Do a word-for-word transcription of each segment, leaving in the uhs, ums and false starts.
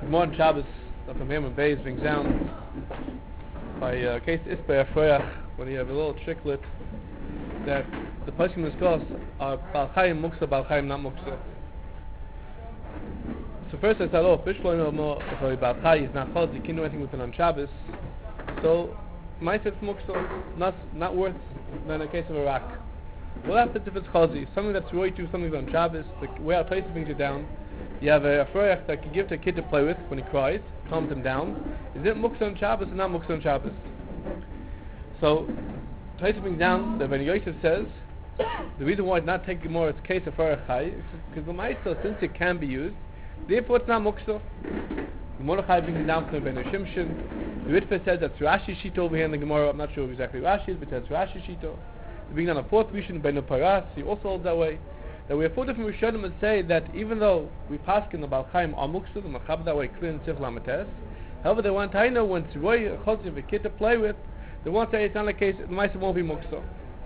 Morgen Shabbos, that the Mem and Beis brings down by uh, case Isbay Afroyach, when you have a little tricklet that the person discuss are Baal Chaim Muksa, Baal Chaim not Muksa. So first I said, oh, Bishloim no more, if Baal Chaim is not Chod, you can't do anything with it on Shabbos. So, might it's Muksa, not, not worth than a case of a rock. What happens if it's Chazi? Something that's really to something on Shabbos, the way our place brings it down. You have a Afroyach that can give to a kid to play with when he cries, calms him down. Is it Muksa on Shabbos or not Muksa on Shabbos? So, Taisa brings down that when Yosef says, the reason why it's not taking more is case of Afroyach Chai, is because the Ma'isa, since it can be used, therefore it's not Muksa. The Mordechai brings it down from Ben Shimshon. The Ritva says that's Rashi Shita over here in the Gemara. I'm not sure exactly Rashi is, but that's Rashi Shita. They bring down a fourth Rishon, Ben Paras, he also holds that way. That we have four different Rishonim that say that even though we pass in the Baal Chaim are Muksa, the Machab that way clear in Tzich Lamates, however they want to know when it's Roy a Chotzi a kid to play with, they want to say it's not the case, the Maisa won't be Muksa.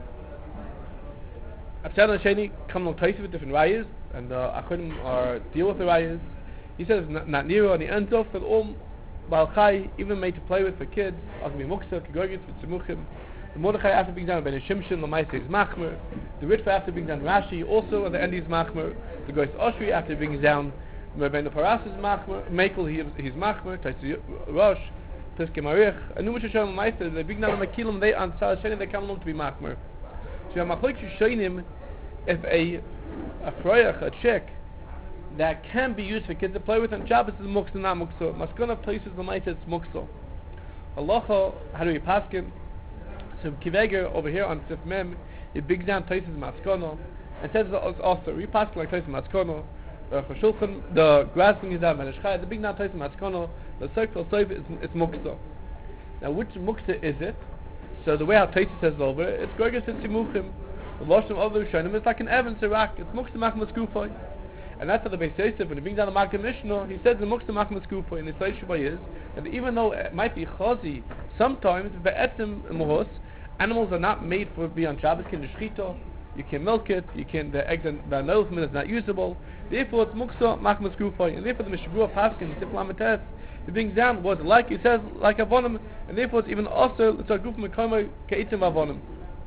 After the Sheni come along twice with different rayas, and uh, Achonim are deal with the rayas. He says not, not near on the end of that all Baal Chai, even made to play with for kids, are going to be Muksa, Kegorgit, Vitzimuchim. The Mordechai after being done by the Shimshon, the Maisa is Machmer. The Ritva after being done Rashi, also at the end is Machmer. The Goyis Oshri after being down Rabbeinu Paras is Machmer. Mekel he, he's Machmer. Taisi Rosh, Piske Marich. And Numash Hashem Maisa, they bring down the Makilim, they on Sal Shenim, they come along to be Machmer. So you have Machlik Shoshonim, if a a Froyach, a chick, that can be used for kids to play with on Shabbos is Muksa, not Muksa. Maskana places the Maisa, it's Muksa. Allah, how do we pass him? So Kiveger over here on Sif Mem, it bigs down Taisis Maskono and says it's also we pass like Taisis Maskono. The Shulchan, the grasping is down Menashchai, the big down Taisis Maskono, the circle Soif is it's Muksa. Now which Muksa is it? So the way how Taisis says over it, it's Gorgas and Simuchim. The Lashon of the Rishonim, it's like an Evan Sirak, it's Muksa Machmas Kufay. And that's how the Beis Yosef, when he brings down the Makkah Mishnah, he says the Muksa Machmas Kufay, and the Tzai Shabbai is that even though it might be Chazi, sometimes Be'etzim Mohos, animals are not made for be on Shabbos. You can shchito, you can milk it, you can the eggs and the nose is not usable. Therefore, it's muksa machmas gufay, and therefore the Mishabura Paskin Tiflamates it brings down was like he says like avonim, and therefore it's even also it's a guf mekoma keitzim avonim.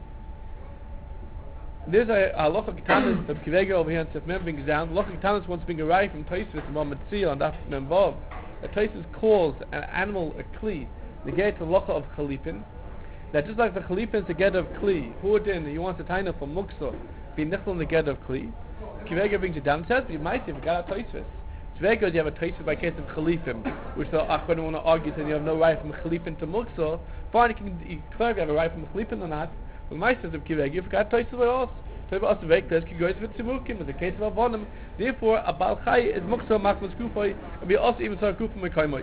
There's a halacha ketanis the Kivega over here in Sefmem brings down. Halacha ketanis wants being arrived from Tosfos and Mohammed Tzia and that Memvav. A Tosfos calls an animal a kli. They get the halacha of chalipin. That just like the Chalipin is the get of Kli, who would in, he wants a taina for Muksa, be Nichel in the get of Kli. Kivega brings it down, says, you might say, if you got a Tosfos. Tvega, you have a Tosfos by case of Chalipin, which the Achronim want to argue that you have no right from Chalipin to Muksa. Fine, you can you clearly have a right from Chalipin or not, but my says of Kivega, if you got a Tosfos by us, so also Vek, there's Kigoyis with Tzimukim, in the case of Avonim. Therefore, a Baal Chai is Muksa, Machmas Kufay, and we also even saw a Kufay Mekoimoi.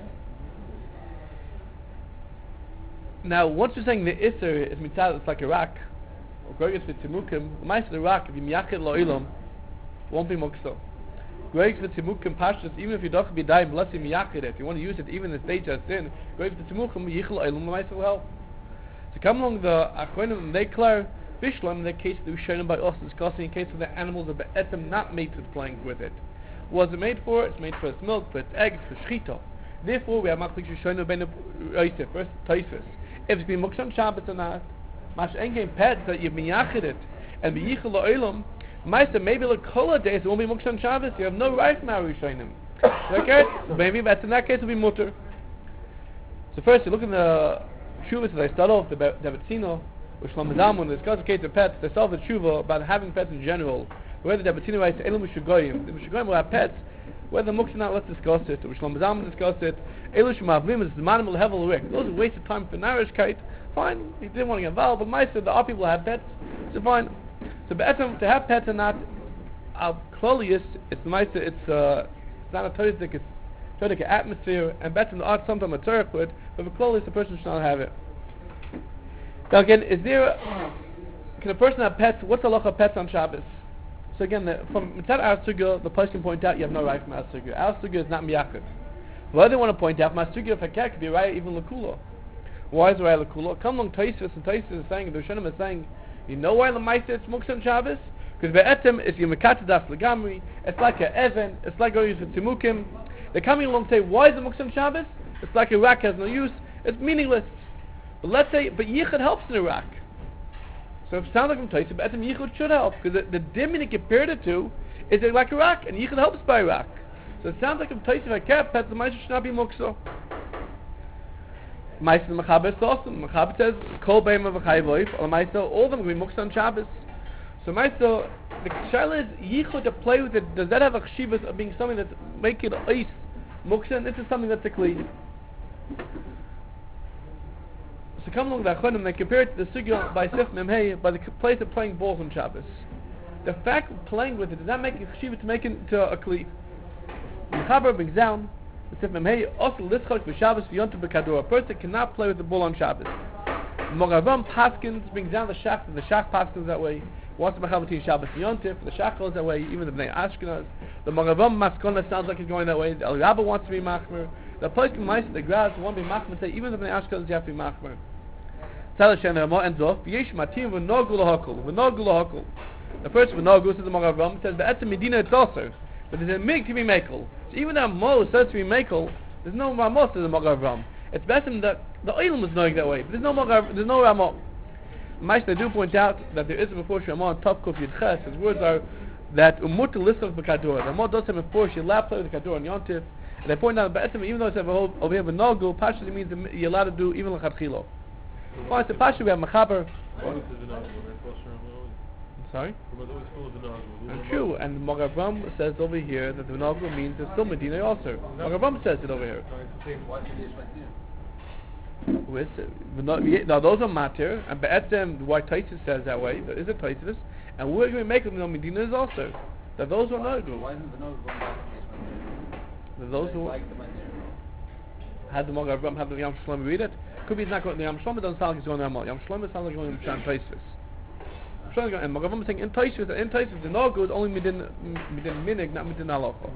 Now, once you're saying the Isser is mitzad, it's like a rock, or Gorgas with Timukim, the mice of the rock, if you miyachid lo'ilam, won't be muksa. Gorgas with Timukim pashtus, even if you don't be dying, bless you miyachid it, if you want to use it even in the stage of sin, Gorgas with Timukim, yichel lo'ilam, the mice will help. So come along the Achronim, they declare, Bishlam, in the case that we've shown by us discussing, in case of the animals of Be'etzim not made for playing with it. What is it made for? It's made for its milk, for its eggs, for shchita. Therefore, we have Machlik Shoshonu ben Yosef, first Tosfos. If it's been Muksa on Shabbos or not, Mash Engein pets that you've miyachid it and be yichel lo'ilam, Meister maybe look kola days it won't be Muksa on Shabbos. You have no right from our Rishonim. Okay, so maybe that's in that case will be mutter. So first you look in the shuvas that I start off the Devatzino, which Shlomo Zalman when they discuss the case of pets, they solve the shuva about having pets in general. Whether the Devatzino writes Elam Mishugoyim, the Mishugoyim will have pets. Whether Muksa or not, let's discuss it. Or Shlomo Zalman discussed it. Elush Mavlim is the manimal hevel rik. Those are waste of time for Narishkeit. Fine, he didn't want to get involved, but Meister, the other people have pets, so fine. So be'etzem, to have pets or not, al klolius, it's Meister, it's uh, it's not a todik, it's todik atmosphere, and be'etzem the art sometimes a tzarech with, but for klolius, the person should not have it. Now again, is there, a, can a person have pets? What's the halacha of pets on Shabbos? So again, the, from Mitzad Ar Sugya, the place can point out you have no right from Ar Sugya. Ar Sugya is not miyachid. What they want to point out, from Ar Sugya of Hakek could be right even Lakula. Why is it right Lakula? Come along Tosfos, and Tosfos is saying, the Rishonim is saying, you know why the Maisa it's Muksa on Shabbos? Because Be'etzem is your Mekatadas Lagamri, it's like a Evan, it's like going for Timukim. They're coming along to say, why is the muksa on Shabbos? It's like a rack has no use. It's meaningless. But let's say, but yichud helps in a rack. So if it sounds like I'm Taisa, but yichud should help because the, the dimmy that compared it to is like a rack, and yichud helps by a rack. So it sounds like I'm Taisa. If I kept that, the ma'aser should not be muksa. Ma'aser the mechaber is awesome. Mechaber says kol beima v'chayvoif. Or ma'aser all of them can be muksa on Shabbos. So ma'aser the shaila is yichud to play with it. Does that have a chshivas of being something that's making ice muksa? And this is something that's a kli. So come along the Achonim, they compare it to the sugya by Sif Memhei, by the place of playing balls on Shabbos. The fact of playing with it does not make it chshiva to make it into a kli. The Chaber brings down the Sif Memhei, also lischok b'Shabbos v'yontu b'kador. A person cannot play with the ball on Shabbos. Moravam Paskins brings down the Shach, the Shach Paskins that way. What's the Mechaber between Shabbos and Yontif? The Shach goes that way, even the Bnei Ashkenaz. The Moravam Maskona sounds like he's going that way. The El Rabba wants to be Machmer. The place in Ma'aser, the Graz want to be Machmer, say even the Bnei Ashkenaz you have to be Machmer. The first v'nogu says the Moravam says the etzem medina it's also, but there's a mig to be makel. So even though Mo says to be makel, there's no Ramos to the Moravam. It's best that the Olam is knowing that way, but there's no Morav, there's no Ramo. Ma'aser do point out that there is a before Shemon on top kuf yud ches. His words are that umut lisov b'kador. The Mo does have before she allowed play with the kador on Yontif, and they point out that even though it's over here v'nogu, Pashas means you're allowed to do even l'chadchilo. Well, it's a Pasha, we have Mechaber. Sorry? And true, and Moravam says over here that the V'nogu means it's still Medina also. Moravam says it over here. With, now those are matir, and Be'etzem, why Taisus says that way, there is a Taisus, and we're going to make them know Medina is also. That those are Nagu. Why isn't the V'nogu going back to the Those who had the Moravam, had the Yam Shlomo read it. Could be it's not going. The Yam Shlomo doesn't sound like he's going to Ramal. Yam Shlomo sounds like going to Shan Taisvis. And Moravam is saying in Taisvis, in Taisvis the Nogu is only midin midin minig, not midin halacha.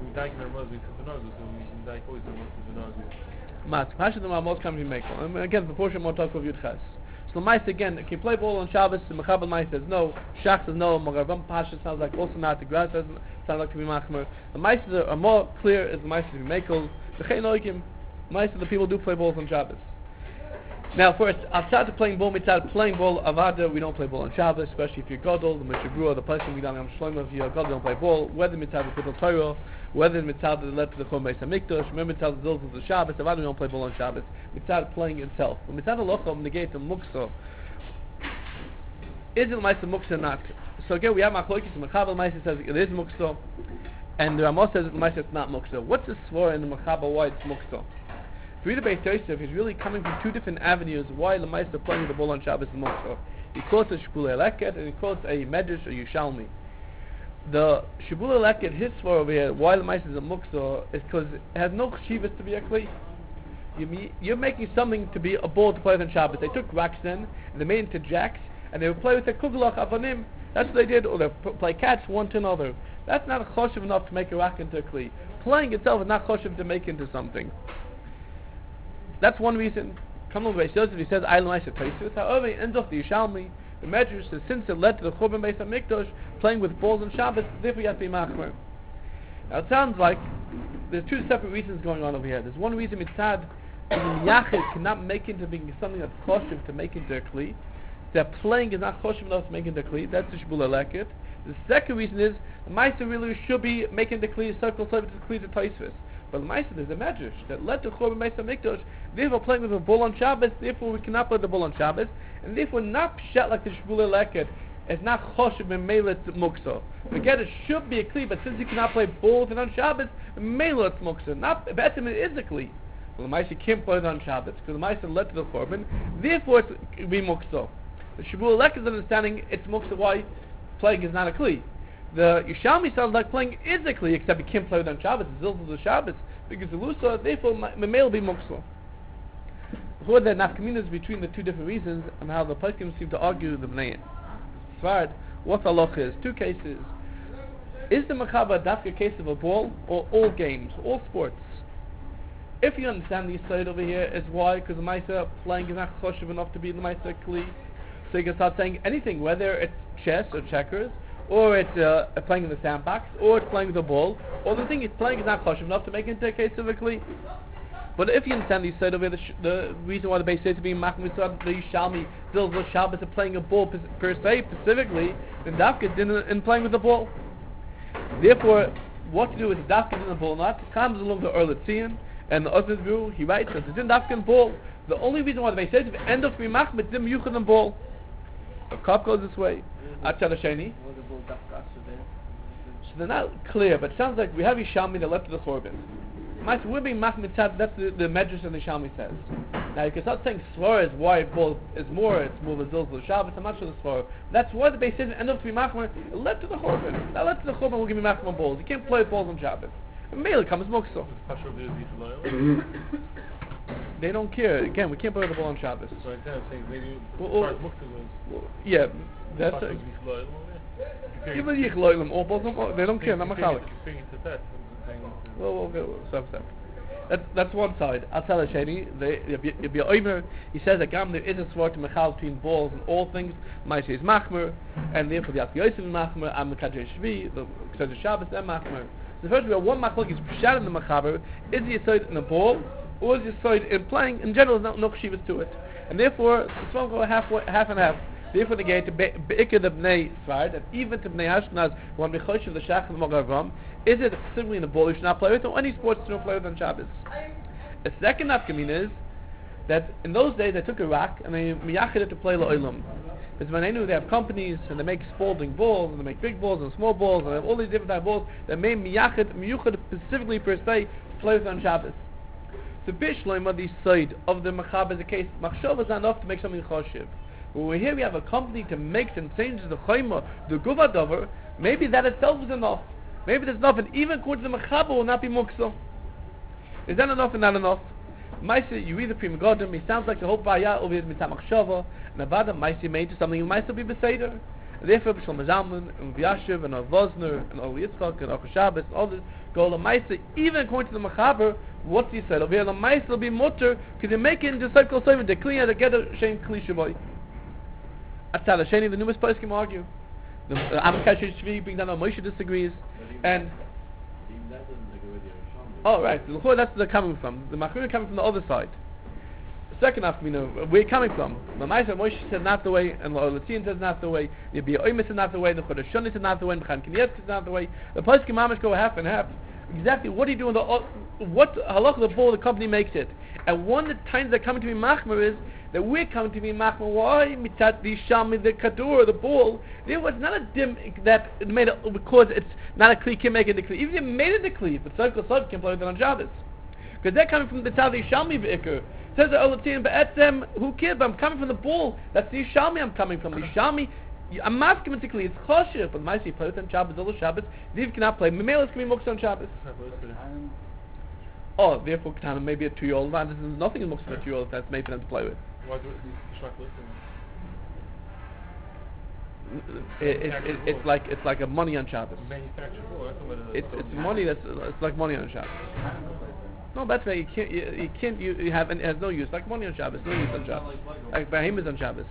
Mat Pasha the Ramos can be makel. And again, the portion more talk of Yud Ches. So the Ma'aser again, can you play ball on Shabbos? The Mechaber Ma'aser says no. Shach says no. Moravam Pasha sounds like also not. The Graz doesn't sound like to be machmer. The Ma'aser are more clear as the Ma'aser to be makel. The Chei Noikim, Ma'aser the people do play balls on Shabbos. Now, first, outside of playing ball, mitzad playing ball, avada, we don't play ball on Shabbos, especially if you're gadol, the mishabrua, the person we don't have shlomo, if you're gadol, don't play ball. Whether mitzad the Pitul Torah, whether mitzad the let to the Chom Beis Hamikdash, remember mitzad the zilz of the Shabbos, avada, we don't play ball on Shabbos. Mitzad playing itself. But mitzad the lochom negate the muksa. Is it ma'aser muksa or not? So again, we have machlokes. The Mechaber Ma'aser says it is muksa, and the Ramos says ma'aser it's not muksa. What's the svara in the Mechaber why it's muksa? To read the Beis Yosef, he's really coming from two different avenues why the Ma'aser playing the ball on Shabbos is muksa. He quotes a Shibulei Leket and he quotes a Medrash or Yushalmi. The Shibulei Leket, his svara over here, why the Ma'aser is a muksa, is because it has no chshivas to be a kli. You, you're making something to be a ball to play on Shabbos. They took racks then, and they made into jacks, and they would play with the kugelach avanim. That's what they did, or they p- play catch one to another. That's not choshev enough to make a rack into a kli. Playing itself is not choshev to make into something. That's one reason. Come on, Beis Yosef, he says, I Ma'aser Taisus. However, he ends off the Yishalmi. The Medrash says, since it led to the Churban Beis Hamikdash, playing with balls on Shabbos, therefore you have to be machmer. Now it sounds like there's two separate reasons going on over here. There's one reason mitzad, the Yachid cannot make into being something that's choshev to make into a kli. That playing is not choshev enough to make into a kli. That's the Shibulei Leket. The second reason is the Ma'aser really should be making the kli circle so it's the kli to Taisvis. But the Ma'aser there's a Medrash that led to Churban Beis Hamikdash. Therefore, playing with a bull on Shabbos. Therefore, we cannot play the bull on Shabbos, and therefore not pshat like the Shibulei Leket. It's not choshev and meilet muksa. Forget it should be a kli, but since you cannot play bulls and on Shabbos, meilet muksa. Not better it is a kli. Well, the Ma'aser can't play it on Shabbos because the Ma'aser led to the Churban. Therefore, it be muksa. The Shibulei Leket's understanding it's muksa. Why playing is not a kli. The Yishalmi sounds like playing is a kli, except you can't play it on Shabbos. It's zilzul the Shabbos because the lusa. Therefore, memel be muksa. Who are the nafkaminas between the two different reasons and how the poskim seem to argue the bnei? Svard, what halacha is? Two cases. Is the Mechaber dafka case of a ball or all games, all sports? If you understand the side over here is why, because the Ma'aser playing is not choshev enough to be the Ma'aser kli. So you can start saying anything, whether it's chess or checkers, or it's uh, playing in the sandbox, or it's playing with a ball, or the thing is playing is not kosher enough to make it into a case of a kli. But if you understand the side of it, the, sh- the reason why the base says to be machmir the Yishalmi deals with Shabbos and playing a ball per, per se specifically, then dafka in, in playing with the ball. Therefore, what to do with the dafka in the ball not comes along the Earl Tzion and the other view. He writes that it's in dafka in ball. The only reason why the base says to end up to be machmir dim yuchad in ball. The cup goes this way. Atzad Hasheni. So they're not clear, but it sounds like we have Yishalmi that left to the Chorban. Master, we're being machmir tzad. That's the, the medrash and the Yishalmi says. Now you can start saying svara is why ball is more. It's more v'zil the Shabbos. I'm not sure the svara. That's why the base says end up to be machmir. It led to the Chorban. Now led to the Chorban will give me machmir balls. You can't play with balls on Shabbos. And Mele comes mukso. They don't care. Again, we can't play with the ball on Shabbos. So I'm saying maybe well, well, well, yeah, that's it. Even the Yichloilim, all balls, they don't care. Not machalik. Well, well, well, stop, stop. That's that's one side. Atzal Hasheni, the Omer, he says that Gam there is a sword to mechal between balls and all things. Ma'aseh is machmer, and therefore the Yatz Yosef is machmer. Am Kaddish Shvi, the Kaddish Shabbos, and machmer. So first we have one machlok is pshat in the machaber. Is he a side in the ball, or is he a side in playing? In general, there's no, no chshivas to it, and therefore the one go half half and half. Therefore, the gate to beikah the bnei Sfard, and even to bnei Ashkenaz, one mechosh of the shach and the Mogavam, is it simply in the ball you should not play with, or any sports you don't play with on Shabbos? The second nafkamin is that in those days they took a rock and they miyached it to play la'olam. Because when they knew they have companies and they make spalding balls and they make big balls and small balls and they have all these different type of balls, they made miyached miyuchad specifically per se to play with on Shabbos. So bishloima the side of the machaber is a case machshava is not enough to make something choshev. When we're here, we have a company to make and change the chayma, the guvadover. Maybe that itself is enough. Maybe there's enough, and even according to the mechaber will not be muksa. Is that enough and not enough? Maisa, you read the Pri Megadim, it sounds like the whole Baya over here is mitzah machshava, and Avada Maisa made to something who might still be beseder. And therefore, B'Shlomo Zalman, and V'Yashiv, and Vosner, and Oli Yitzchak, and Acha Shabbos, and all this, go to Maisa, even according to the mechaber, what he said, over here, the Maisa will be mutter, because they make it into cycle seven, the clean, the get a shame kli shavoy. Atzal Hasheni, the numerous poskim argue. The Amakash Shvi being down on Moshe disagrees, and oh right, so that's the coming from the Machmir coming from the other side. Second half, you know, where coming from? The Ma'aser Moshe said not the way, and Latin says not the way. The Bia Oimis is not the way. The Chodesh Shoni is not the way. The Chan Kiniyat is not the way. The poskim mamish go half and half. Exactly, what do you do in the what halach the ball the company makes it? And one of the times they're coming to be machmer is that we're coming to be machmer. Why mitzat the shami the kadur the ball? There was not a dim that made it because it's not a kli can make it a kli. Even if you made it a kli, but circle sub can play with it on Shabbos because they're coming from the tzad the shami v'ikr. Says the olatin be'etzem who cares? But I'm coming from the ball. That's the shami I'm coming from. The shami. I'm masking it to kli. It's choshev, but my see play with on Shabbos all the Shabbos. Ziv cannot play. Memelas can be muksa on Shabbos. Oh, therefore, Ketanim maybe a two-year-old. There's nothing in Muksa for a two-year-old that's made for them to play with. Why do it need to strike It, it, it, it's like it's like a money on Shabbos. Manufactured for it's it's money that's it's like money on Shabbos. No, that's why you can't you, you can't you, you have it has no use like money on Shabbos, no use on Shabbos. Like behemoths on Shabbos.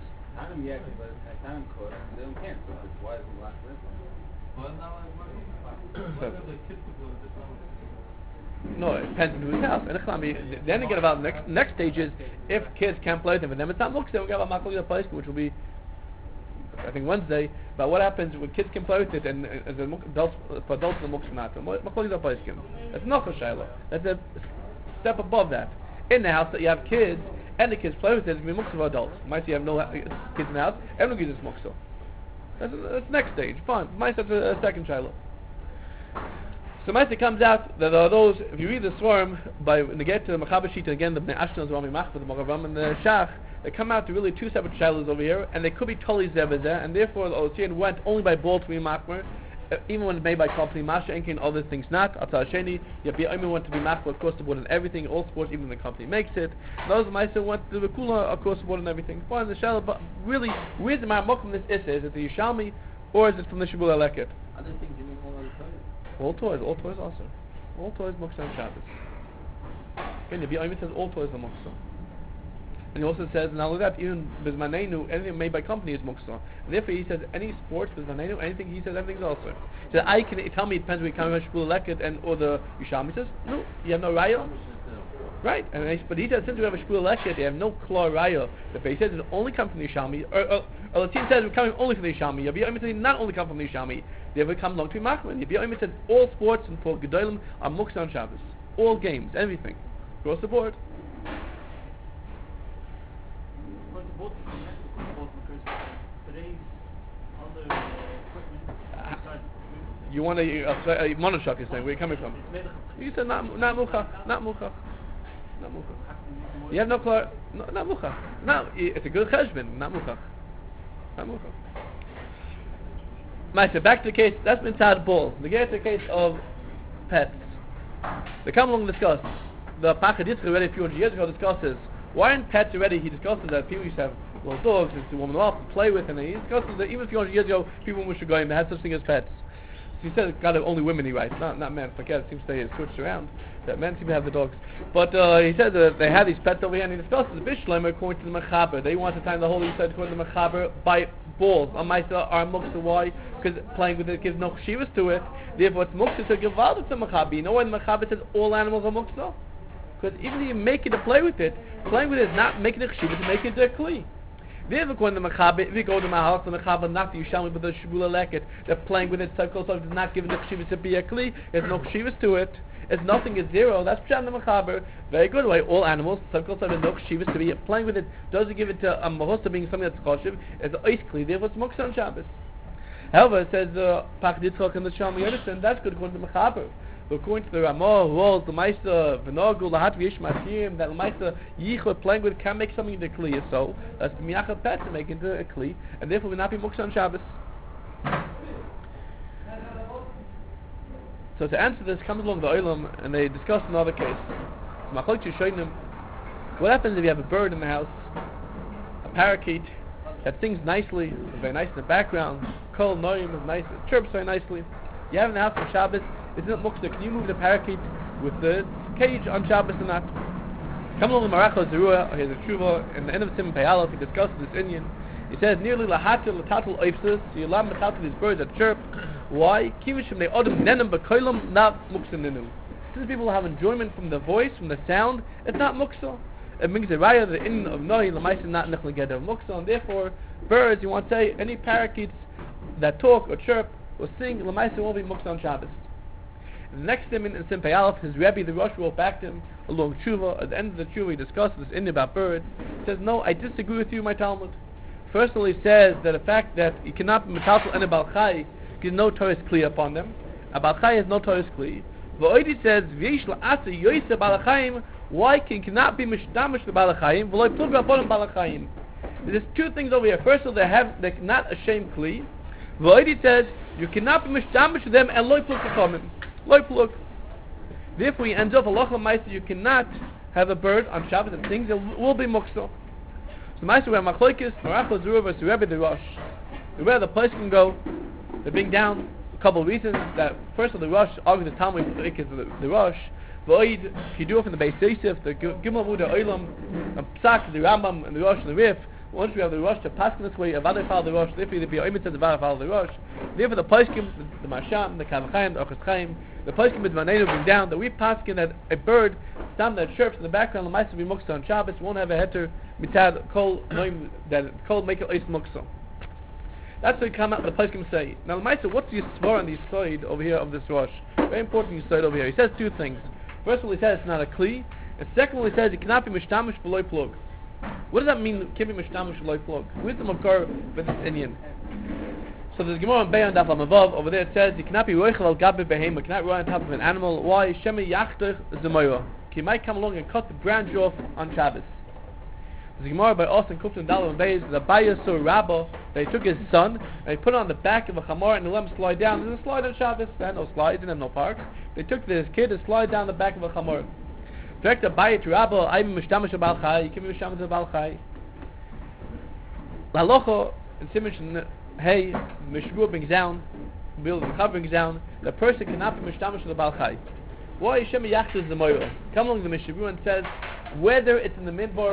No, it depends on whose house. And then you get about the next next stage is if kids can't play with them, and then it's not muksa. We get about makol place, which will be I think Wednesday. But what happens when kids can play with it and as adults for adults the muksa not? Makol place. That's not a shayla. That's a step above that. In the house that you have kids and the kids play with it, it's be muksa for adults. Might you have no kids in the house, everyone gives us muksa. That's that's the next stage. Fine. Might that's a, a second shayla. So Maisa comes out that there are those, if you read the Swarm, by when they get to the Mechaber Shita, again, the Bnei Ashkenaz, Rami Machba, the Mogavam, and the Shach, they come out to really two separate shilas over here, and they could be totally zebazeh, and therefore the Otzian went only by ball to be Machmer, uh, even when it's made by company, Masha, Enki, and other things not. Atzal Hasheni, Yabi Omer went to be Machmer across the board in everything, all sports, even when the company makes it. Those Maisa went to the Kula across the board in everything. Fine, the shilah, but really, where's the Ma'amok from this Issa? Is it the Yishalmi, or is it from the Shabul Aleket? Other things you mean all other toys? All toys, all toys also. All toys muksa on Shabbos. Again, if you only says all toys are muksa. And he also says, not only that, even Bizmanenu, anything made by company is Muksa. And therefore he says, any sports, Bizmanenu, anything, he says, everything's also. He says, I can tell me, it depends where you come from, Shpul Leket and or the Yisham. He says, no, you have no Raya. Right, and he, but he says, since we have a Shpul Leket, they have no Klar Raya. The he says, it only comes from the Yishami. Or, or, or the team says, we're coming only from the Yishami. Yabi Omer says, not only come from the Yishami. They ever come along to Machman. Yabi Omer says, all sports and for Gedolim are Muksa on Shabbos. All games, everything. Across the board. Both both because today's other uh, equipment besides You want a, a, a monoshok, you're saying, where are you coming from? it's made of You said, not, not Muchach, not Muchach, not Muchach. You have no clar, no, not Muchach. No, it's a good cheshbon, not Muchach. Not Muchach. Master, back to the case, that's been sad ball. The get to the case of pets. They come along and discuss. The Pachad Yitzchak already a few hundred years ago discusses, why aren't pets already, he discusses that people used to have little dogs, it's a woman off to play with, and he discusses that even a few hundred years ago, people were going, they had such thing as pets. So he said it's got only women he writes, not not men. Forget it, seems to have switched around. That men seem to have the dogs. But uh, he said that they had these pets over here, and he discusses the Bishleim according to the Mechaber. They want to time the Holy Yisrael according to the Mechaber by balls. On Maisa are muksa. Why? Because playing with it gives no chshivas to it. Therefore, it's muksa to give value to Mechaber. You know when the Mechaber says all animals are muksa? Because even if you make it to play with it, playing with it is not making it chshivas, it's making it a kli. Therefore, when the Mechaber, if you go to my house, the Mechaber not the Yushalmi, but the Shibula Leket, they're playing with it, so it's not giving the chshivas to be a kli, there's no chshivas to it. It's nothing is zero. That's Pshat the Mechaber. Very good way. All animals, some called some no chshivas to be playing with it. Doesn't give it to a mahosa being something that's choshev. It's ice kli. Therefore, it's muksa on Shabbos. However, it says the Pachad Yitzchak and the Shalom Yonatan. That's good according to the Mechaber. But according to the Ramah, who holds the Meister V'Nogu Lahat V'Yish Matim, that the Meister Yichud playing with can make something into kli. So that's the Miyachad Pet to make into a kli, and therefore will not be muksa on Shabbos. So to answer this, comes along the Olam and they discuss another case. What happens if you have a bird in the house, a parakeet that sings nicely, very nice in the background, kol noyim is nice, it chirps very nicely. You have in the house on Shabbos, isn't it muksa? Can you move the parakeet with the cage on Shabbos or not? Come along the Maracha Zerua, here's a tshuva, in the end of Simon Peyalov, he discusses this Indian. He says, nearly lahatil latatul oipsis, so you allow mechatel these birds that chirp. Why? Kivishim they odom nenem b'koilum not muksa ninu. Since people have enjoyment from the voice, from the sound, it's not muksa. It means the raya, the in of noi, l'maisa not nechli geder of muksa, and therefore, birds, you want to say, any parakeets that talk or chirp or sing, l'maisa won't be muksa on Shabbos. The next thing in Sim Peyalef, his Rebbe, the Rosh, wrote back to him along tshuva. At the end of the tshuva, he discusses this in about birds. He says, no, I disagree with you, my Talmud. First of all, he says that the fact that you cannot be metaltal and a balchai, because no Torah is clear upon them. A balchai has no Torah is clear. But he says, v'yish la'asa yoyse balachayim, why can you cannot be mishdamish the balachayim, v'loi plug upon balachayim. There's two things over here. First of all, they have, they're not ashamed clear. But he says, you cannot be mishdamish to them and loi plug upon them. Loi plug. Therefore, he ends up, Allah L'maisa, you cannot have a bird on Shabbos that sings, it will be muksa. So Maisa, we have Machlokes, Maracha Zerua versus Rebbe the Rosh. The way the place can go, they bring down a couple of reasons. That first of the Rosh, argues the Talmud is the, the Rosh. V'oid, if you do it from the Beis Yosef, the Gimel Muda Olam, and Psak, the Rambam, and the Rosh, and the Rif. Once we have the Rosh to pass in this way, a Vaday follow the Rosh, therefore the B'yoimit says the Vaday follow the Rosh. Therefore the Poskim, the, the Masham, the Kavachayim, the Ochos Chaim, the Poskim with Manenu bring down that we pass in that a bird, stam that chirps in the background, the mice will be muksa on Shabbos, won't have a heter mitad kol noim that kol make it ois muksa. That's what we come out. The Poskim say. Now the mice, what's the svara on the side over here of this Rosh? Very important side over here. He says two things. First of all, he says it's not a kli, and second of all, he says it cannot be mishtamish below plug. What does that mean? Can't be mishtamish below plug. Where's the makar with this Indian? So there's Gemara on Be'an Daf Lam above. Over there it says you cannot be roichel al gabe behema, cannot ride on top of an animal. Why? Shemi yachtach zemoira. He might come along and cut the branch off on Shabbos. There's Gemara by Austin Kupton Dalam Beis. The Bayah saw Rabbah. They took his son and they put it on the back of a chamor and they let him slide down. There's a slide on Shabbos. They had no slides, didn't have no park. They took this kid and slide down the back of a chamor. Direct the Bayah to Rabbah. I'm mishtamish abal chai. You can be mishtamish abal chai. La locho and Simish. Hey, Mishru brings down, Bill the Chav brings down, the person cannot be Mishtamish to the Balchai. Why Shem Yachtas the Moira? Come along the Mishru and says, whether it's in the Midbar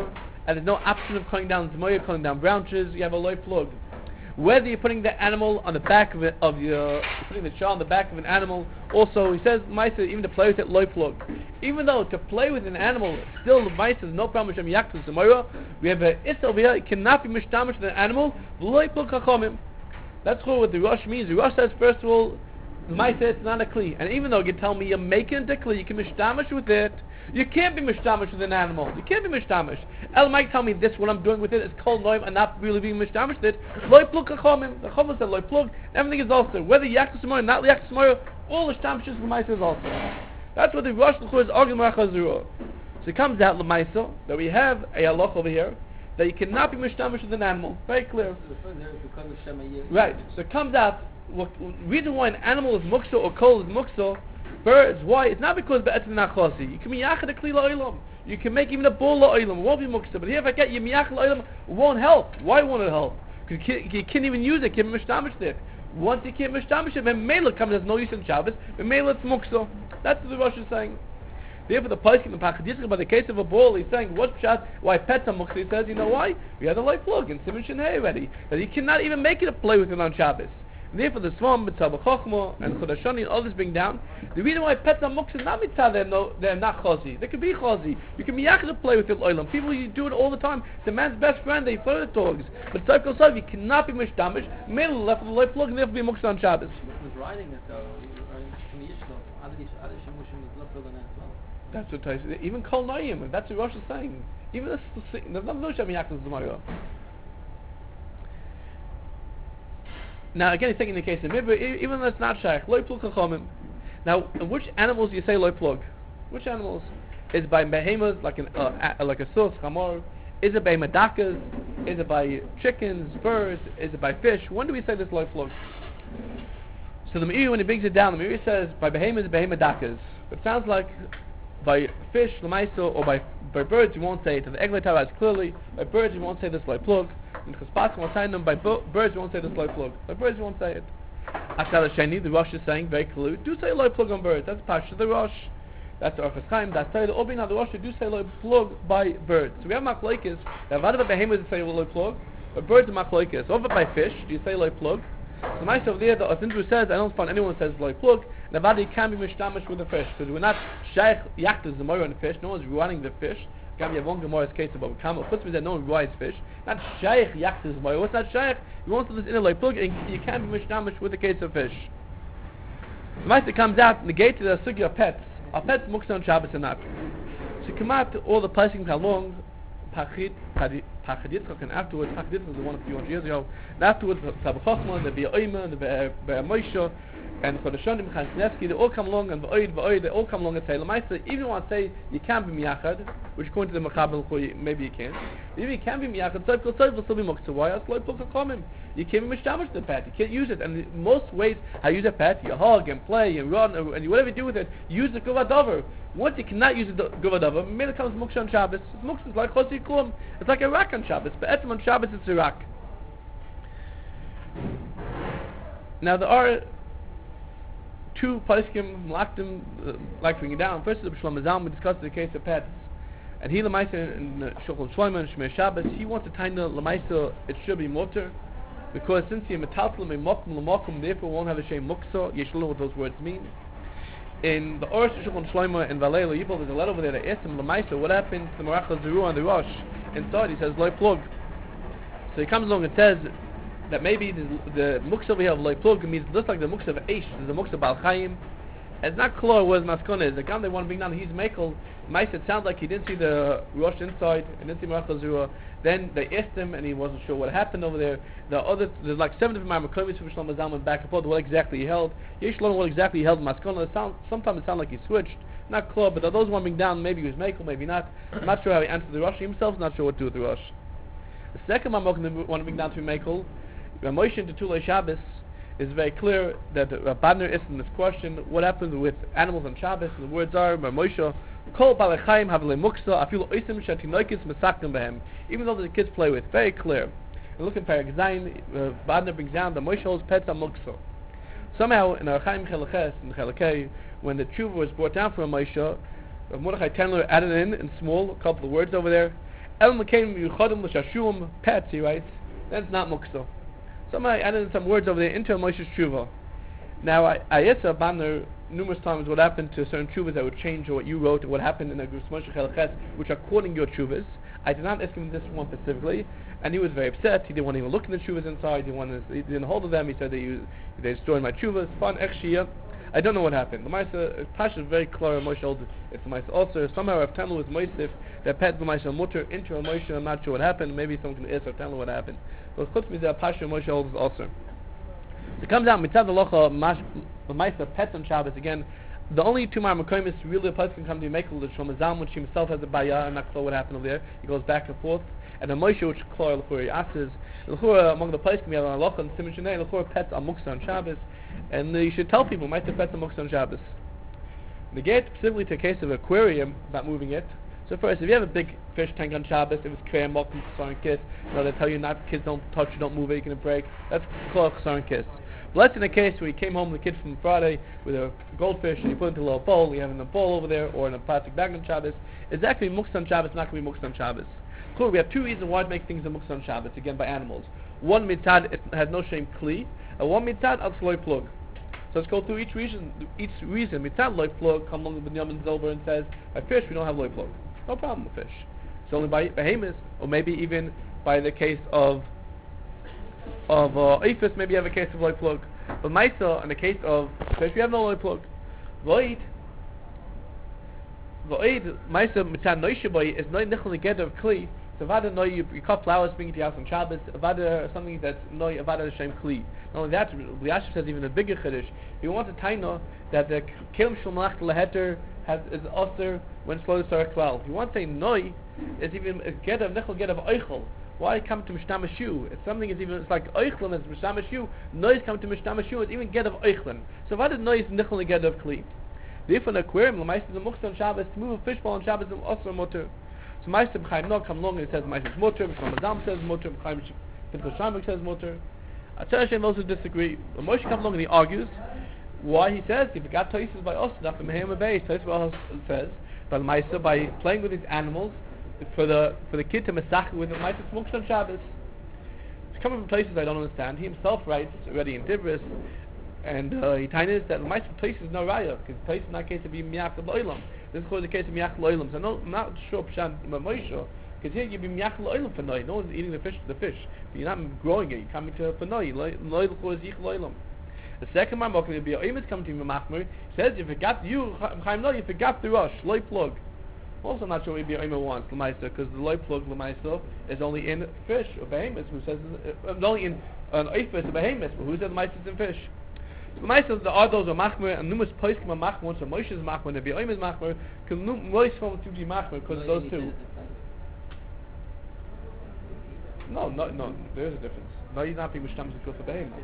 and there's no option of cutting down zmoya, cutting down branches, you have a loy plug. Whether you're putting the animal on the back of it, of your, you're putting the shell on the back of an animal, also he says, Maisa, even to play with it, loy plug. Even though to play with an animal, still Maisa is no problem with Yaktus Zmoya, we have a Issa over here, it cannot be mishtamish with an animal, loy plug chachamim. That's what the Rosh means. The Rosh says, first of all, Maisa, it's not a kli. And even though you tell me you're making it a kli, you can mishtamish with it, you can't be mishtamish with an animal. You can't be mishtamish. El might tell me this, what I'm doing with it is called loy, and not really being mishtamish with it. Loy plug kachomim. The chomim said loy plug. Everything is also. Whether yaktus moyer, not yaktus moyer, all the shtamishes l'maisa is also. That's what the Rosh L'chur is arguing with Chazurah. So it comes out l'maisa that we have a halach over here that you cannot be mishtamish with an animal. Very clear. Right. So it comes out. What reason why an animal is muksa or kol is muksa? Birds, why? It's not because be'etzim nachasi. You can miyachad a kli la'ilam. You can make even a bull la'ilam. It won't be muksa. But here if I get you miyachad la'ilam, it won't help. Why won't it help? Because you can't even use it. You can't mishtamish it. Once you can't mishtamish it, when Mela comes, there's no use in Shabbos. When Mela it's muksa. That's what the Rosh is saying. Therefore, the Paiskim and Pachaditzim, by the case of a bull, he's saying, what pshat, why pets are muksa? He says, you know why? We had a light plug in Simon Shinhei already. That he cannot even make it a play with it on Shabbos. And therefore the Svam, Mitzvah Chochma, and Chodashani, and all this bring down. The reason why pets are muksa is not mitzvah, they're, no, they're not chazi. They could be chazi. You can miyach to play with your oilam. People, you do it all the time. It's a man's best friend, they play with dogs. But Tzav Kol Tzav, you cannot be mishdamish, made left with the light plug, and therefore be muksa on Shabbos. Riding it though, from Yishlov, other Shimushim is left on that as well. That's what I say. Even Kol Noyim, that's what Rosh is saying. Even this, there's nothing no Shem Yaakov Zemayo. Now again, he's taking the case of Mibra, even though it's not shaykh, loy plug chachomim. Now, which animals do you say loy plug? Which animals? Is it by behemoths, like an uh, a, like a sus, chamor? Is it by medakas? Is it by chickens, birds? Is it by fish? When do we say this loy plug? So the Meiri, when he brings it down, the Meiri says by behemoths, behemadakas. It sounds like by fish, lemaisa, or by by birds you won't say it. And the Eglei Torah is clearly by birds you won't say this loy plug. In Chespas, we'll sign them by bo- birds, you won't say this loy plug. By birds, you won't say it. Akal Sheni, the Rosh is saying very clearly, do say loy plug on birds. That's Pasha the Rosh. That's the Orchos Chaim. That's the Obina, the Rosh do say loy plug by birds. So we have machlokes. Now, what about behemoths say loy plug? But birds are machlokes. Over by fish, do you say loy plug? So nice over there, the Asindru says, I don't find anyone who says loy plug. Navadi can be mishtamish with the fish because we're not shaykh yaktas the moyer on the fish. No one's running the fish. Gam Yavon Gemara's case about Kama. Chutzpah said no one ruins fish. Not shaykh yaktas moyer. What's not shaykh? You want to do this in a loy plug, and you can't be mishtamish with the case of fish. The Master comes out and negates the sugya of pets. Are pets muksa on Shabbos or not? So come out all the placing how long Pachid Pachaditzchak, and afterwards Pachaditzchak was the one a few hundred years ago. And afterwards the Tabachosman, the Be'oima, the Be'amoisha, and Chodashonim, Chansnevsky, they all come along, and V'oid, V'oid, they all come along and say, Lamaisa, even want to say you can't be miyachad, which according to the Machabel, maybe you can't. Even you can be miyachad, Tzav Kol Tzav will still be muksa. Why? That's loy plug chachamim. You can't be mishtamish the pet. You can't use it. And the most ways how you use a pet, you hug and play and run and, and whatever you do with it, use the guvadavar. Once you cannot use the guvadavar, maybe it comes muksa on Shabbos. It's muksa, it's like chosi klum. It's like a rak on Shabbos. But etzem on Shabbos, it's a rak. Now there are two Paiskim Malachtim uh, like bringing down. First is the Shlomo Zalman. We discussed the case of pets, and he Lamaisa in uh, Shulchan Shlomo and Shmei Shabbos. He wants to tie the Lamaisa. It should be mutter, because since he metaltlam a mokum l'mokum, therefore won't have a shame muksa. You should know what those words mean. In the Oros Shulchan Shlomo and Valei Loyibol, there's a letter over there that asks him Lamaisa what happened to the Marachas Zeru on the Rosh. Inside he says loy plug. So he comes along and says that maybe the, the muksa we have loy plug means just like the muksa of Eish, the muksa of Baal Chaim. It's not clear where his maskana is. The guy they want to bring down, he's Mekel. Mice, it sounds like he didn't see the Rosh inside, and didn't see Marachas Zeru. Then they asked him, and he wasn't sure what happened over there. The other, there's like seven different Marmakomis from Shlomo Zalman back and forth. What exactly he held? Yesh Shlomo what exactly he held maskana. It sound, sometimes it sounds like he switched. Not clear, but those want to bring down. Maybe he was Mekel, maybe not. I'm not sure how he answered the Rosh. He himself's not sure what to do with the Rosh. The second Marmakom they want to bring down to Mekel, Ramoshin to Tulei Shabbos, is very clear that Rabbaner is in this question, what happens with animals on Shabbos, and the words are, Moshe, Kol Balachayim have muksa, afilu oisim shatinoikis mesaknim behem, even though the kids play with, very clear. And look in Perek Zayin, Rabbaner brings down that Moshe holds pets on muksa. Somehow, in Archaim Chelaches, in Chelakei, when the tshuva was brought down from Moshe, Mordechai Tendler added in, in small, a couple of words over there, El Mekaim Yuchadim L'Shashum, pets, he writes, then it's not Mukso. Somebody added some words over there into Moshe's Tshuva. Now, I, I yes, Banner numerous times what happened to certain Tshuvas that would change what you wrote, or what happened in the Grus Moshe Chelches, which are quoting your Tshuvas. I did not ask him this one specifically, and he was very upset. He didn't want to even look at the Tshuvas inside. He, wanted to, he didn't hold of them. He said that you, they destroyed my Tshuvas. Fun, Echshia. I don't know what happened. The Maisa, Pasha is very clear. Moshe holds it's the Maisa also. Somehow Rav Tanel was Moisif that pet the Maisa Mutter into a Moshe. I'm not sure what happened. Maybe someone can ask Rav Tanel what happened. But Chutz Mizah, Pasha Moshe holds also. So it comes out Mitzad Alocha the Maisa pets on Shabbos again. The only two Marmakomis really a person can come to Mekel the Shlomo Zalman, which himself has a Baya. I'm not clear what happened over there. He goes back and forth. And the Moshe, which Klor L'chura asks, L'chura among the places we have on Alocha and Simon Shenei, L'chura pets on Muksa on Shabbos. And uh, you should tell people, might have pets on Muksa on Shabbos. Negate specifically to a case of aquarium about moving it. So first, if you have a big fish tank on Shabbos, if it's Kvayam, welcome to Chasar and Kiss, you know, they tell you not, kids don't touch it, don't move it, you're going to break. That's called Chasar and Kiss. But let's in a case where you came home with a kid from Friday with a goldfish and you put it into a little bowl, you have it in a bowl over there or in a plastic bag on Shabbos, it's actually Muksa on Shabbos, not going to be Muksa on Shabbos. Cool, we have two reasons why to make things a Muksa on Shabbos, again by animals. One mitzad, it has no shame kli, and one mitzad, al loy plug. So let's go through each reason. Each reason, mitzad loy plug, come along with Binyamin Zilber and says, by fish we don't have loy plug. No problem with fish. It's only by behemoths, or maybe even by the case of of uh, Ephus, maybe you have a case of loy plug. But Maisa, in the case of fish, we have no loy plug. Void, void, Maisa mitzad noishaboy is no nichel together of kli. So avada no, you, you cut flowers, bring it to your house on Shabbos. Avada something that's no, avada Hashem kli. Not only that, Yashiv says even a bigger chiddush. You want to taina that the kelim shel malach leheter has is also when slow to start twelve. You want to say noi is even a get of nichel get of eichel. Why come to Mishtamashu? It's something is even it's like Eichlin is Mishtamashu. Noise come to Mishtamashu. It's even get of Eichlin. So why did noise nichel get of Kli? Therefore, an aquarium, the Meister the Muksa on Shabbos to move a fishbowl on Shabbos is also mutter. So Meister B'chaim no come along and it says Meister is mutter. B'chaim Adam says mutter. B'chaim Pinto Shambik says mutter. Atzar Hashem also disagree. When Moshe comes along and he argues why he says he forgot Toises by us. Not from Mehem Abayis. Toises says by the Meister by playing with these animals. For the for the kid to masach with the Meister Muksa on Shabbos. It's coming from places I don't understand. He himself writes already in Tibris, and uh, he tines that the Meister places no raya because place in that case would be miyach lo'ilam. This is called the case of miyach lo'ilam. So no, I'm not sure pshan Moshe because here you'd be miyach lo'ilam for noi. No one's eating the fish. The fish, but you're not growing it. You're coming to for noi. Lo'ilam is yich lo'ilam. The second one, going to be a coming to Machmer. Says you forgot you Chaim no you forgot the rush loy plug. Also, I'm not sure what Omer wants Lemaisa because the loy plug Lemaisa is only in fish or behemoths. Who says uh, only in an Eifus or behemoths? But who says Lemaisa is in fish? So Lemaisa the others are Machmer and numerous poskim are Machmer. So Moshe is Machmer and the Omer is Machmer. Because Moshe from to be Machmer because those two. No, no, no. There is a difference. No, you're not being mishtam to for behemoths.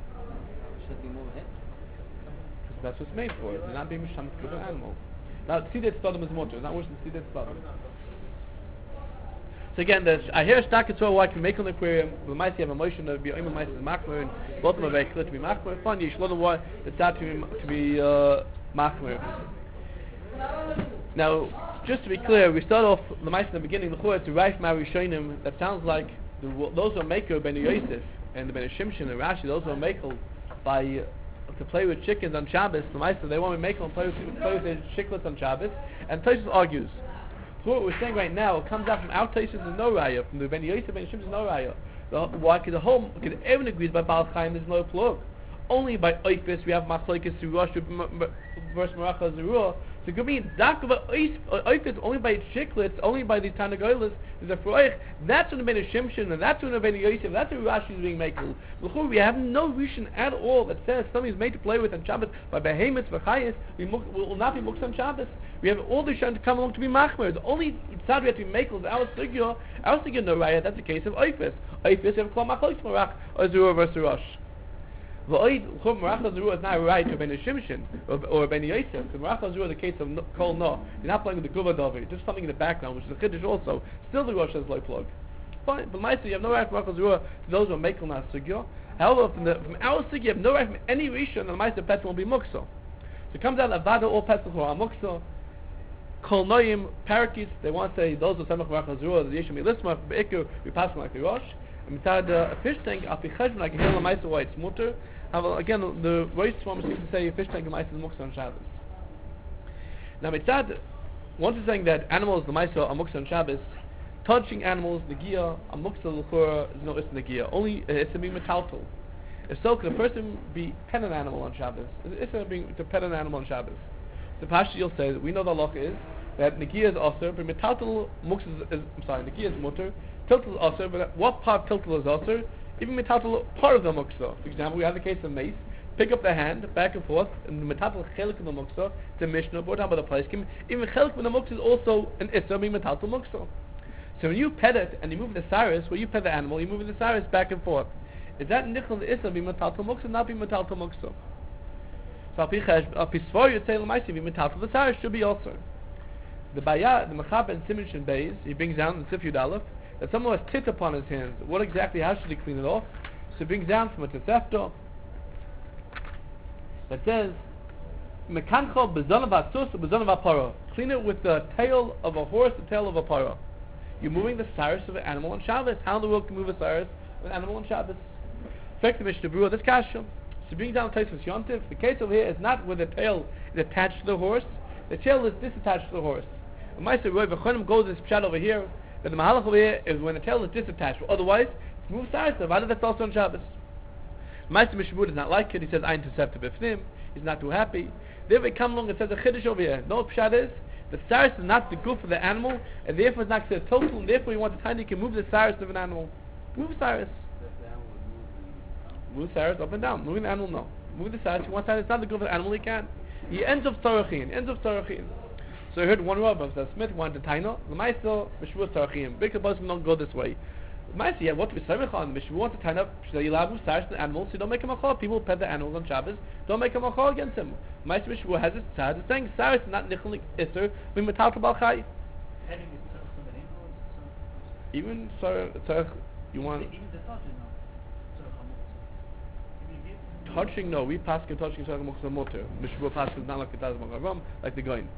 Because that's what's made for. You're not being mishtam to for animal. Now, see that stardom is motor. It's not worse than see that stardom. So again, there's, I hear a stack of why I can make an aquarium. We might have a motion of be Omer might is Machmer and both of them are very clear to be Machmer. Fine, you should know why it's that to be to be uh, Machmer. Now, just to be clear, we start off the mice in the beginning. The Chorah to Raif Mari Shoinim. That sounds like the, those who are maker Ben Yosef and the Ben Shimshon and Rashi. Those who are maker by uh, to play with chickens on Shabbos. The mice they want to make them play with, play with their chicklets on Shabbos. And Tosfos argues. So what we're saying right now, it comes out from our Tosfos and no raya, from the Ben Yosef Ben Shimshon no raya. The, why? Because the whole, because everyone agrees by Baal Chaim there's no plug. Only by Oifis we have Machlokes Ruach versus Maracha Zerua. So it could be Dak of Oifis only by chicklets, only by these Tanagolas. There's a Froich. That's when the Ben Shimshon and that's when the Ben Yosef. That's when Rashi is being made. We have no reason at all that says something is made to play with on Shabbos by Behemoths V'Chayis. We will not be Muks on Shabbos. We have all the Shan to come along to be Machmer. The only tzad we have to be Makel is our Sugya. Our Sugya no Raya. That's the case of Oifis. Oifis we have Kol Machlokes Marach or Zerua versus Rosh. V'oid Chum Maracha Zerua is not right to Ben Shimshon or, or Ben Yosef. Because Maracha Zerua is the case of no, Kol No. You're not playing with the Guva Dovi. Just something in the background, which is a Chiddush also. Still the Rosh has low plug. Fine, but Ma'aseh you have no right from Maracha Zerua to those who are Mekel not Sugya. However, from, the, from our Sugya you have no right from any Rishon and the Ma'aseh Pet won't be Mukso. So it comes out that Avada all Pets are Mukso. Kol Noyim, parakeets, they want to say, those are Samach Marach Hazurah, the Yeshua Milismach, Be'ikr, we pass them like the Rosh. And Mitzad, uh, a fish tank, Api Cheshvan, like a hill of Maisa, why it's mutter. Again, the Rosh Swam seems to say a fish tank of Maisa is Muksa on Shabbos. Now Mitzad, once it's saying that animals, the Maisa, are Muksa on Shabbos, touching animals, Negiah, a Muksa L'chura, is no Issa Negiah. Only uh, it's to be metaltal. If so, could a person be pet an animal on Shabbos? It's to be to pet an animal on Shabbos. The Pasha you'll say that we know the halacha is that Negiah is also, but metaltal Muksa is, is, I'm sorry, Negiah is mutter, tiltal is also, but what part of tiltal is also? Even metaltal part of the Muksa. For example, we have the case of mace, pick up the hand, back and forth, and the metaltal chelik of the Muksa, the Mishnah, but about the place, even chelik of the Muksa is also an Issa, being metaltal Muksa. So when you pet it and you move the cyrus, where you pet the animal, you're moving the cyrus back and forth. Is that nichol the issa be metaltal muksa, not be metaltal muksa? So al pi svar you say l'maisi be metaltal the cyrus should be also. The bayah, the mechab and simon shin beis, he brings down the sif yud aleph that someone has tit upon his hands. What exactly? How should he clean it off? So he brings down from a tesefto that says mekancho bezonav asus bezonav apara. Clean it with the tail of a horse, the tail of a para. You're moving the cyrus of an animal on Shabbos. How in the world can you move a cyrus of an animal on Shabbos? Fact the Mishnah Berurah, this kasha. So bring down the Tosfos Yontif. The case over here is not where the tail is attached to the horse. The tail is disattached to the horse. And my say, Roy V'chonim goes this pshat over here. But the mahalach over here is when the tail is disattached. Otherwise, it's move cyrus. Why that's also on Shabbos? My say Mishnah Berurah does not like it. He says, Ein Tosefta B'fnim. He's not too happy. Then we come along and says a chiddush over here. No pshat is. The cyrus is not the goof of the animal, and therefore it's not considered total, and therefore you want the time you can move the cyrus of an animal. Move cyrus. Move cyrus up and down. Moving the animal, no. Moving the cyrus, you want time, it's not the goof of the animal, you can. He ends of Tzarachin, ends of Tzarachin. So I heard one rabbi, says Smith wanted to taino, the Maisa, Meshvua Tzarachin. Big person don't go this way. The Maisa, yeah, what we say, Meshvua wants to tie up, so you allow cyrus the animals, so you don't make him a chol. People pet the animals on Shabbos, don't make him a chol against him. Maisa Meshvua has its tzad, it's saying cyrus is not nichel iser, we metal to balchai. Heading is tzarech from the animal, it's tzarech. Even tzarech, you want... Even the touching, no. Tzarech hamuktzah. Even if you- Touching, no, we pass touching tzarech muktzah motor. Meshvua pass is not like the taz magavam, like the goin.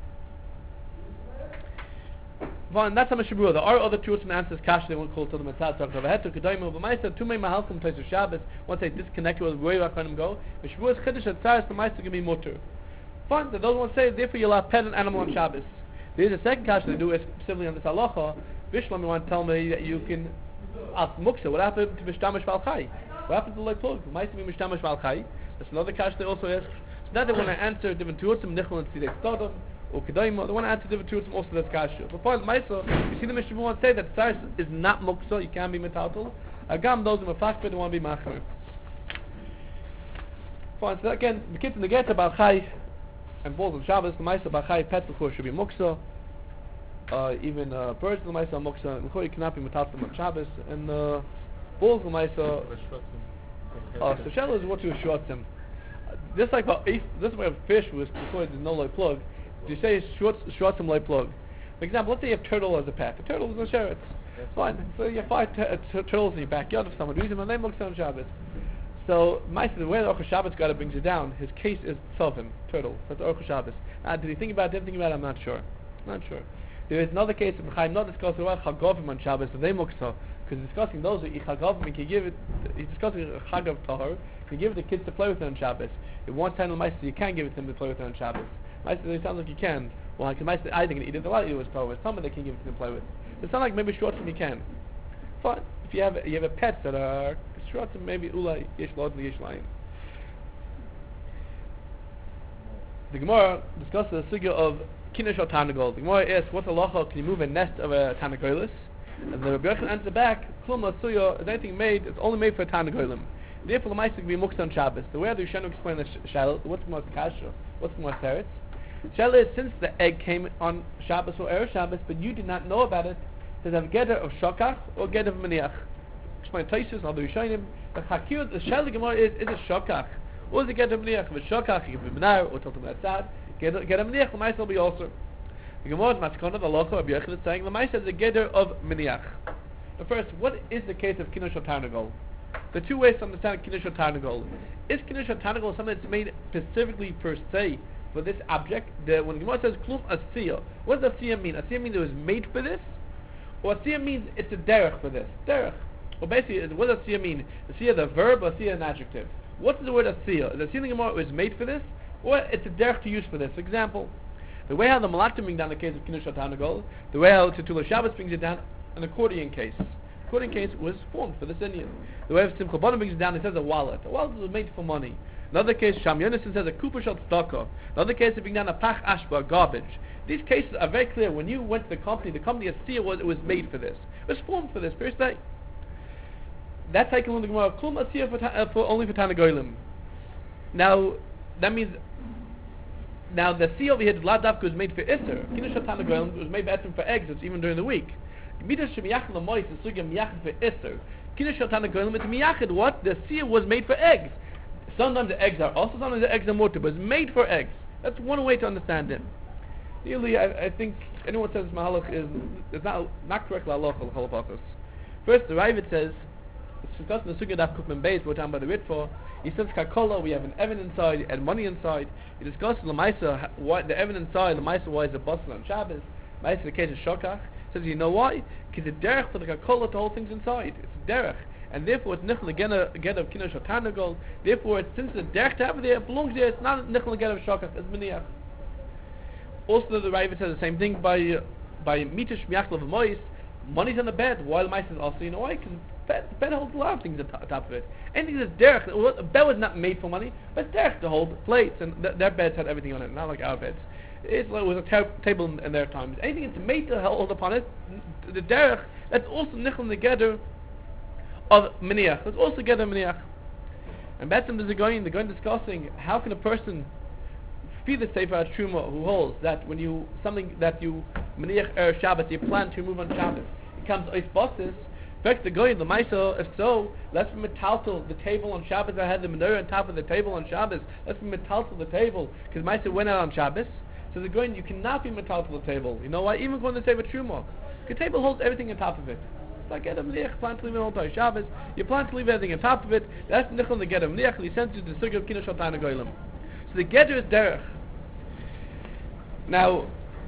Fine, that's how Mishnah Berurah. There are other truths and answers. Kash they won't call to the Matzah Tzarech Avahetu Kedayim. But Ma'aser two main mahalchim place of Shabbos. Once they disconnect with where you can go, Mishnah Berurah's chiddush at Tzaris the Ma'aser can be mutter. Fine, that those ones say therefore you allow pet an animal on Shabbos. There is a second kash they do is specifically on this halacha. Bishlam, you want to tell me that you can ask muksa. What happened to Mishtamash Valchai? What happened to the like plug? Ma'aser be Mishtamash Valchai. That's another kash they also ask. So now they want to answer different truths and nichol and tzidek stodom. Or Kedaima, they want to answer different truths also that's kasha. But for the Maisa, you see the Mishnah want to say that cyrus is not muksa, you can't be metaltal. Agam, those who are mafakbid, they want to be machmer. Fine, so again, the kids in the geta, Balchai, and balls on Shabbos, the Maisa, Balchai, pets, of course, should be muksa. Uh, even uh, birds, the Maisa, muksa, and you cannot be metaltal on Shabbos. And uh, balls, the Maisa, uh, so Shell is what you short them. Uh, just like about eight, this way of fish was before there's no light plug. You say short, short some light plug. For example, let's say you have turtle as a pet. The turtle is no sheretz. Fine. So you have five t- uh, t- turtles in your backyard of someone reason, and they look on Shabbos. So, the way the Orchel Shabbos got brings it down, his case is tzovim, turtle. That's Orchel Shabbos. Uh, did he think about it? Didn't think about it? I'm not sure. I'm not sure. There is another case of Chaim not discussing about Chagovim on Shabbos, and they muksa, because discussing those who Chagovim and can give it. He's discussing Chagav Tahor. Can give it to kids to play with it on Shabbos. If one time the you can't give it to them to play with it on Shabbos. It sounds like you can. Well, like I think it a lot of you was probably some of they can give it to them to play with. It sounds like maybe short you can. Fine. If you have you have a pet that are short, maybe ulai yesh lod yesh laim. The Gemara discusses the sugya of kinush or tanagol. The Gemara asks, what's a halacha? Can you move a nest of a tanagolis? And the Rabbi Yochanan answers back, klum la suya is anything made. It's only made for a tanagolim. Therefore, the ma'aseh can be muksa on Shabbos. The way the Rishonim explain the shal, what's the most kasha? What's the most teretz? Shal is since the egg came on Shabbos or Erev Shabbos, but you did not know about it, does it have gather of shokach or gather of maniach? Explain Taisus, all the Rishonim. The chakir, the shal the Gemara is is a shokach. Or is it gather of maniach? If it's shokach, you can be menar or talking about tzad. Gather of maniach, the ma'aseh will be also. The Gemara is maskona the locha of Yochanan is saying the ma'aseh is a gather of maniach. But first, what is the case of kinush or tarnagol? The two ways to understand kinush or tarnagol. Is kinush or tarnagol something that's made specifically per se for this object. The, when the Gemara says klum asiyah, what does asiyah mean? Asiyah means it was made for this, or asiyah means it's a derech for this. Derech. Well, basically, what does asiyah mean? Asiyah the verb, or asiyah an adjective? What's the word asiyah? Is asiyah in the Gemara was made for this, or it's a derech to use for this? For example, the way how the Malachim bring down the case of Kiddush HaTarnagol, the way how Titulah Shabbos brings it down, an accordion case. Accordion case was formed for this Indian. The way Simcha Bana brings it down, it says a wallet. A wallet was made for money. Another case, Sham Yonason says a kupa shel tzedakah. Another case, it brings down a pach ashba, garbage. These cases are very clear. When you went to the company, the company asiyah was it was made for this. It was formed for this. Per se. That's taken on the Gemara. Klum asiyah for, ta- uh, for only for Tanagolim. Now that means. Now the sea over here, the ladavka was made for Isser. Kiddush HaTarnagol was made for Isser for eggs. It's even during the week. Midrash Miyachid Lamois is suga Miyachid for Isser. Kiddush HaTarnagol it's Miyachid. What? The sea was made for eggs. Sometimes the eggs are also sometimes the eggs are mortar, but it's made for eggs. That's one way to understand it. Really, I, I think anyone says Mahalach is is not not correct la'aloch halachos. First, the Ravid says it's discussed in the suga daf kufman beis brought down by the Ritva. He says kakola, we have an Evan inside and money inside. He discusses the Maisa, why the Evan inside, the Maisa why is a bustle on Shabbos. Maisa the case of Shokach. Says you know why? Because the derech for the kakola to hold things inside. It's a derech, and therefore it's nichel again again of Kiddush HaTarnagol. Therefore, it's, since the derech to have it there, it belongs there. It's not nichel again of Shokach. It's miniach. Also, the Ravid says the same thing by uh, by mitish miachlav mois. Money's on the bed. Why the Maisa is also you know why? Because bed, the bed holds a lot of things on top, top of it. Anything that's derech, well, a bed was not made for money, but it's derech to hold plates, and th- their beds had everything on it, not like our beds. It was a ta- table in, in their times. Anything that's made to hold upon it, the derech, that's also nichel together of miniach. That's also together miniach. And that's there's a going, they're going discussing how can a person feed the Sefer HaTruma who holds that when you, something that you miniach er Shabbos, you plan to move on Shabbos, it comes ois bosses. In fact, the guy, the Maisa, if so, let's be metaltal the table on Shabbos. I had the menorah on top of the table on Shabbos. Let's be metaltal the table because Maisa went out on Shabbos. So the guy, you cannot be metaltal the table. You know why? Even when they say Truma, the table holds everything on top of it. It's like Edom Liach, plan to leave it on Shabbos. You plan to leave everything on top of it. That's Nichel the Gedem Liach, and he sends you to the circle of Kiddush HaTarnagol. So the Geder is derech. Now.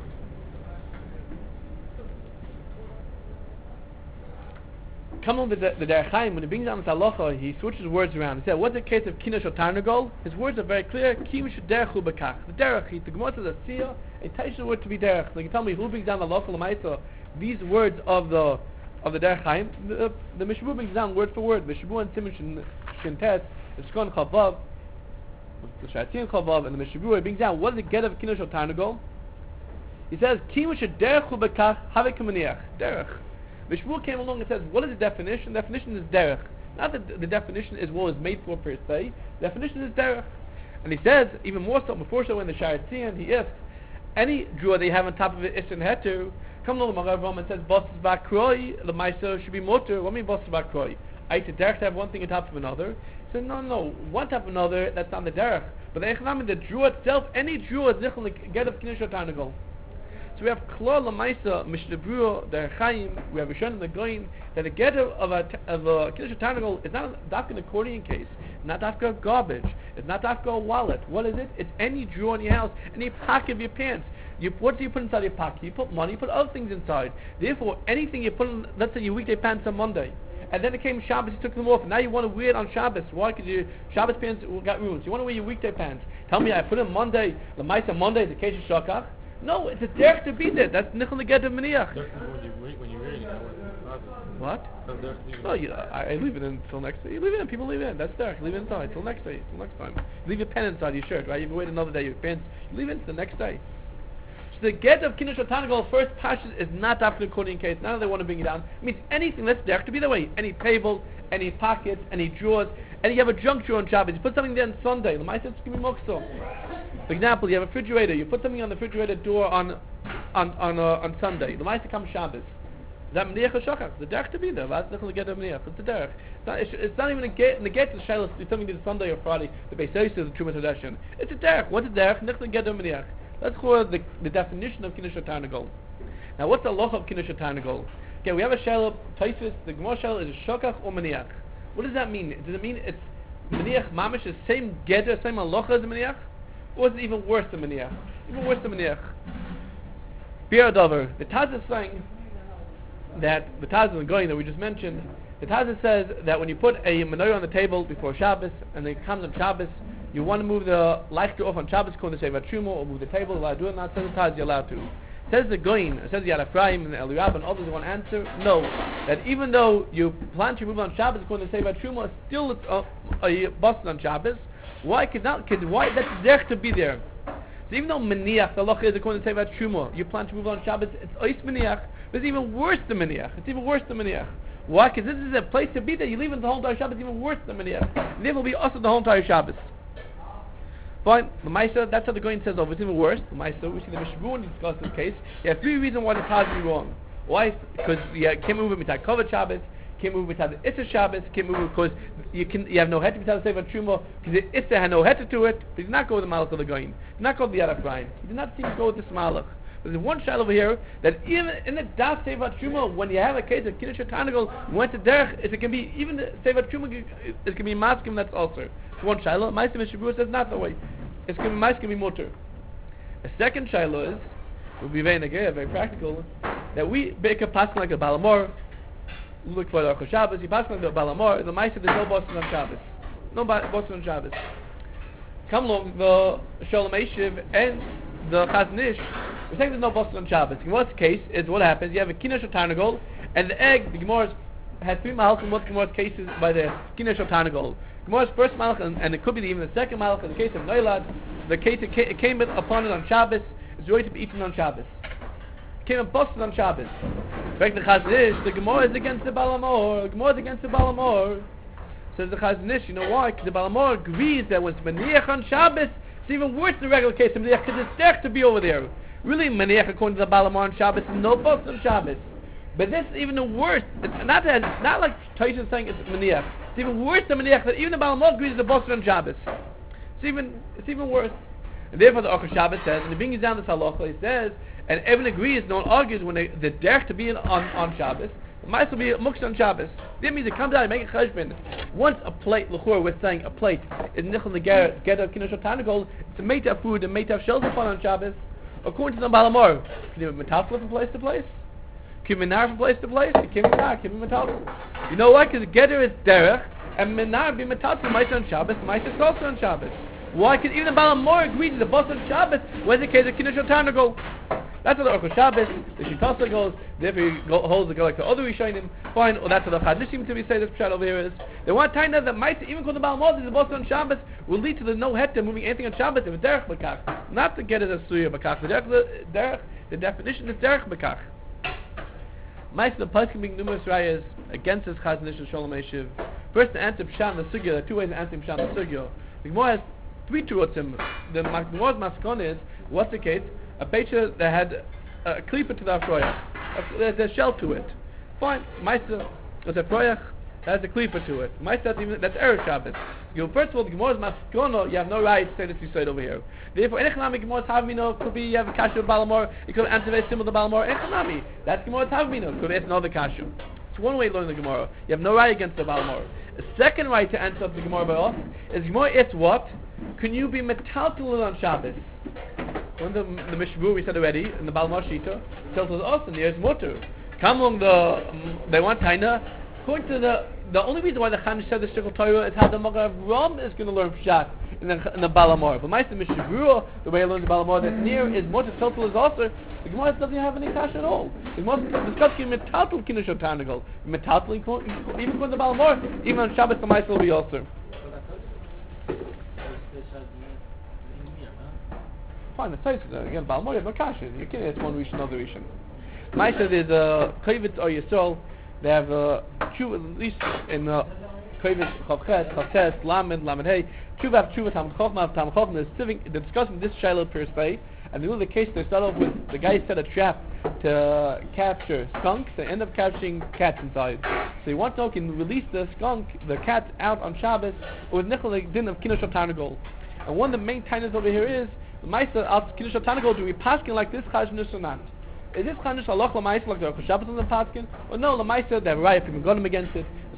Come on with the, the Derech Chaim, when he brings down this halacha, he switches words around. He said, what's the case of Kiddush HaTarnagol? His words are very clear. Kim shederchu bekach. The derech, he, the Gemara says a siyah, a taisha word to be derech. Like you tell me who brings down the halacha l'maisa, these words of the of the Derech Chaim. The, the Mishabu brings down word for word. Mishabu and Simon Shintes, the Shkon Chavav, the Shatin Chavav, and the Mishabu, he brings down what is the get of Kiddush HaTarnagol? He says, Kim shederchu bekach havek kamaniach. Derech. The Shmuel came along and says, what is the definition? The definition is derech. Not that the, the definition is what is made for per se. The definition is derech. And he says, even more so, before so in the Sha'ar Tzion, he asked, any drawer they have on top of it, Isser and Heter, come along the Marav and says, Bosses Bakroi, the Maisa should be motor. What do you mean Bosses Bakroi? I said, derech to have one thing on top of another. He said, no, no, one top of another, that's not the derech. But the Echanam, the drawer itself, any drawer is nichel get of Kiddush HaTarnagol. So we have Klal Lamaisa, Mishnah Berurah, the Chaim, we have Rishon and the Goyin, that the get of a, of a Kiddush HaTarnagol is not dafka an accordion case, not dafka garbage, it's not dafka a wallet. What is it? It's any drawer in your house, any pocket of your pants. You, what do you put inside your pocket? You put money, you put other things inside. Therefore, anything you put in, let's say your weekday pants on Monday, and then it came Shabbos, you took them off, and now you want to wear it on Shabbos. Why? Because your Shabbos pants got ruined. So you want to wear your weekday pants. Tell me, I put in Monday, the Maisa Monday, the case of Shokach. No, it's a derech to be there. That's nichel neged of miniach. When you when you wear it, you know what? That's derech to leave it. No, you, I, I leave it in until next day. You leave it in. People leave it in. That's derech. Leave it inside till next day. Till next time. You leave your pen inside your shirt, right? You wait another day. Your pants. You leave it until the next day. So the get of Kiddush HaTarnagol first pashas is not after the accordion case. None of they want to bring it down. It means anything that's derech to be that way. Any table, any pockets, any drawers, and you have a junk drawer on Shabbos. You put something there on Sunday. The mice give me mokso. For example, you have a refrigerator. You put something on the refrigerator door on on on uh, on Sunday. The mice come Shabbos. Is that meniach or shokach? The derech to be there. That's not get a meniach. It's the derech. It's not, it's, it's not even a get. In the get to the shalos, do something to Sunday or Friday. The Beis Yosef is the Trumas Hadashin. It's a derech. What's a derech? Not get a meniach. That's called the, the definition of Kiddush HaTarnagol. Now, what's the loch of Kiddush HaTarnagol? Okay, we have a shelo. Taifis. The Gemara shelo is a shokach or meniach. What does that mean? Does it mean it's meniach mamish the same geder, same halacha as a meniach? Or was it even worse than Meniach? Even worse than Meniach. Biur Dover. The Taz is saying that the Taz is going that we just mentioned. The Taz says that when you put a menorah on the table before Shabbos and it comes on Shabbos, you want to move the lighter off on Shabbos, according to Sefer Truma, or move the table. Allowed to do it. Not says the Taz you're allowed to. Says the Goin, says the Yad Ephraim and the Elirab and others want to answer, no, that even though you plan to remove on Shabbos according to Sefer Truma, still it's a, a busted on Shabbos. Why? Cause not, cause why? That's there to be there. So even though Meniach, the halacha is according to Sefer Truma, you plan to remove on Shabbos, it's Ois Meniach, but it's even worse than Meniach. It's even worse than Meniach. Why? Because this is a place to be there. You leave it the whole entire Shabbos, even worse than Meniach. And therefore will be also the whole entire Shabbos. Fine, the Maisa, that's how the Goin says over. It's even worse. The Maisa, we see the Mishmur discuss this case. You have three reasons why the Taz is wrong. Why? Because you can't move it mitzad Kovod Shabbos, can't move it mitzad Isser Shabbos, can't move it because you can you have no head to mitzad Sefer Truma, because the Isser had no head to it. But he did not go with the Malach of the Goin. He did not go with the Yad Ephraim. He did not seem to go with this Malach. There's one shayla over here that even in the Das Sefer Truma, when you have a case of Kiddush Tanagol, went to Derech, it can be even the Sefer Truma, it can be maskim. That's also it's one shayla. Maisa Mishabur says not that way. It's going to be mice, can be mutter. A second shayla is, will be very negative, very practical, that we make a pasuk like a Balamor, look for the Aruch Shabbos, you pasuk like the Balamor, the mice, there's no Boston on Shabbos. No Boston on Shabbos. Come along, the Sholem Eshiv and the Chazon Ish, we're saying there's no Boston on Shabbos. In what's the case is what happens, you have a Kinesh of Tarnagol, and the egg, the Gemara's had three malachim, what Gemara's cases by the Kinesh of Tarnagol. Gemara's first malach, and, and it could be even the second malach, in the case of Noilad, the case it, ca- it came upon it on Shabbos, it's ready to be eaten on Shabbos. It came and busted on Shabbos. Back the Chazon Ish, the Gemara is against the Balamor, the Gemara is against the Balamor. Says the Chazon Ish, you know why? Because the Balamor agrees that when it's Meniach on Shabbos, it's even worse than the regular case of Meniach, because it's there to be over there. Really, Meniach according to the Balamor on Shabbos, is no bust on Shabbos. But this is even the worst. It's not that, not like Taishan saying it's Meniach. It's even worse than Meniach, that even the Balamor agrees it's a bust on Shabbos. It's even, it's even worse. And therefore the Aruch Shabbos says, and he brings down this halacha, he says, and everyone agrees, no one argues when they, the derech to be in, on, on Shabbos, the mice will be muksa on Shabbos. That means it comes out and make a cheshbon. Once a plate, l'chor, we're saying a plate, is nichel neger, get a kinush tanagol, it's a made of food, and made of shells upon on Shabbos. According to the Balamor, can you metalfla from place to place? Can you minar from place to place? You can't minar, can you metalfla? You know why? Because getter is derech, and minar be metalfla, mice on Shabbos, mice is also on Shabbos. Why? Because even the Balamor agrees the boss on Shabbos when the case of Kiddush Tanagol. That's what the Aruch Shabbos, the Shitasa goes, therefore he go, holds the go like the other Rishonim. Fine, or that's what the Chazon Ish seem to be saying this pshat over here is. They want to tell you that might even called the Balamor is the boss on Shabbos will lead to the no head to moving anything on Shabbos if it's derech b'kach. Not to get it as suya b'kach. The derech, the, derech, the definition is derech b'kach. Mice the Pasuk being numerous rayas against this Chazon Ish and Sholem Eshiv. First to answer pshat and the sugya, there are two ways to answer pshat and the sugya. The Gemara has three turotzim. The Gemara's maskon is, what's the case? A peicha that had a klipa to the afroyach. There's a shell to it. Fine. Maisa, there's a afroyach that has a klipa to it. Maisa, that's even, that's Erev Shabbos. You know, first of all, the Gemara's maskono, you have no right to say this you said over here. Therefore, Enechanami, Gemara's havmino, could be you have a kashu of Balamor, it could answer very similar to Balamor. Enechanami, that's Gemara's havmino, could be another kashu. It's one way to learn the Gemara. You have no right against the Balamor. The second right to answer the Gemara by us is Gemara, it's what? Can you be metaltalin on Shabbos? When the, the Mishvu we said already, in the Balamor Shita, tells us us, and there's mutter. Come along the, um, they want Taina, according to the, the only reason why the Chanish said the Shikol Torah is how the Magar Ram is going to learn Pshat in the, in the Balamor. But my the Mishvu, the way he learns the Balamor, that near is mutter, total is also, the Gemara doesn't have any cash at all. The Gemara discusses metaltal Kiddush Tanagol. Metaltal, even when the Balamor, even on Shabbos the Mice will be also. Fine, it's nice. Again, Balamor, you have no cash. You can't, it's one Rishon, another Rishon. My said there's a Kovetz or Yisrael, they have a Tshuva, at least in uh, Kovetz, Chavches, Chavches, Lamed, Lamed Hey, Tshuva, Tshuva, Tam Chokma, Tam Chokma, they're discussing this Shiloh per se, and in the case they start off with, the guy set a trap to capture skunks, they end up capturing cats inside. So he wants to know, can release the skunk, the cat out on Shabbos, with Nichol Din of Kiddush Tanagol. And one of the main tainas over here is, the Meister asks Kiddush Tanagol, do we paskin like this Chazon Ish or not? Is this Chazon Ish halach l'Meister like the Aruch Shabbos on the paskin? Or no, the Meister, they have a right if we got him against it.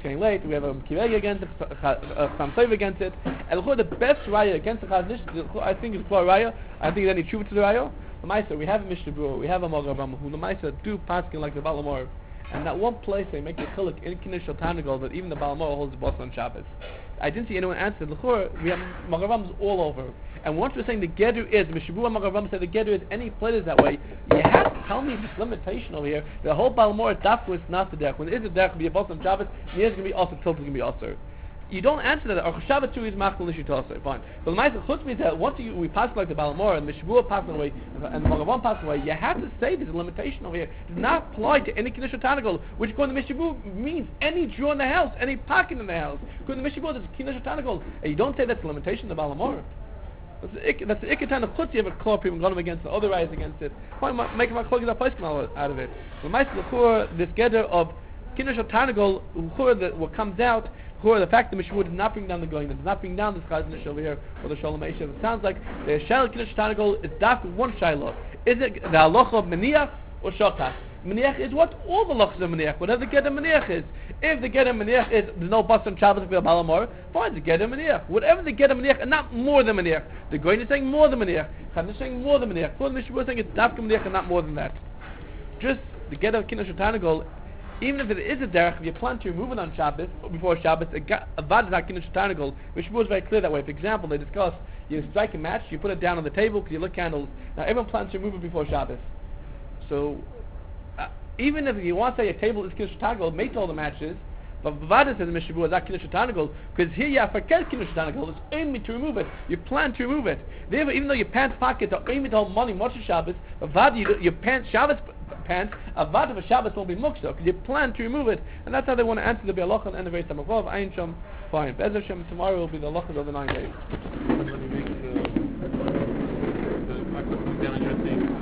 getting late. We have a Kireg against it, a Samsov against it. And the best raya against the Chazon Ish, I think is Klor Raya. I think it's any truth to the Raya. The Meiser, we have a Mishnah Berurah, we have a Magen Avraham, who the Meiser do paskin like the Balamor. And that one place they make the chiluk in Kiddush Tanagol that even the Balamor holds the boss on Shabbos. I didn't see anyone answer. L'chor, we have Magen Avraham all over. And once we're saying the Gedu is, Mishnah Berurah Magen Avraham said the Gedu is any place that way, you have to tell me this limitation over here. The whole Balamor Dafku is not the derech. When there is a derech, it'll be a boss on Shabbos, and it's going to be also tilted, going to be also. You don't answer that. Or Shabbat too is machal issue to also. Fine. But the Ma'aseh Chutz means that once you, we pass like the Balamor and the Mishnah Berurah passing away and the Magen Avraham passing away, you have to say there's a limitation over here. It does not apply to any Kiddush Tanagol, which according to Mishnah Berurah means any Jew in the house, any pocket in the house. According to Mishnah Berurah, there's a Kiddush Tanagol, and you don't say that's a limitation of the Balamor. That's the ik, that's the Iketan of Chutz. You have a claw people going against the other eyes against it. Fine, make my clog that place out of it. The Ma'aseh L'chor, this gather of Kiddush Tanagol, L'chor, that what comes out. The fact that Mishnah Berurah did not bring down the going, does not bring down this Chazon Ish over here, or the Shalom Eishav. It sounds like the Shaila Kiddush Tanagol is daf one Shaila. Is it the halacha of Meniach or Shokach? Meniach is what all the halachas of Meniach, whatever the Geder Meniach is. If the Geder Meniach is there's no bus on Shabbos for Balamor, fine, the Geder Meniach. Whatever the Geder Meniach, and not more than Meniach. The Goyin is saying more than Meniach. Chazon is saying more than Meniach. The Mishnah Berurah is saying it's daf Meniach and not more than that. Just the Geder of Kiddush Tanagol. Even if it is a derech, if you plan to remove it on Shabbos, or before Shabbos, a vad is not Kiddush Tanagol, which was very clear that way. For example, they discuss, you strike a match, you put it down on the table because you lit candles. Now everyone plans to remove it before Shabbos. So, uh, even if you want to say a table is Kiddush Tanagol, make all the matches, but Vavada says in Mishnah Berurah is not Kiddush Tanagol, because here you have forget Kiddush Tanagol, it's only to remove it. You plan to remove it. Therefore, even though your pants pockets are only the whole morning, Moshe Shabbos, Vavada, you, your pants, Shabbos pants, Avad of a Shabbos won't be muksa, because you plan to remove it. And that's how they want to answer the Be'aloch and the very Samachov, Ayin Sham, fine. Be'ez Hashem, tomorrow will be the Lochas of the nine days. Let me make the, the, I put down your thing.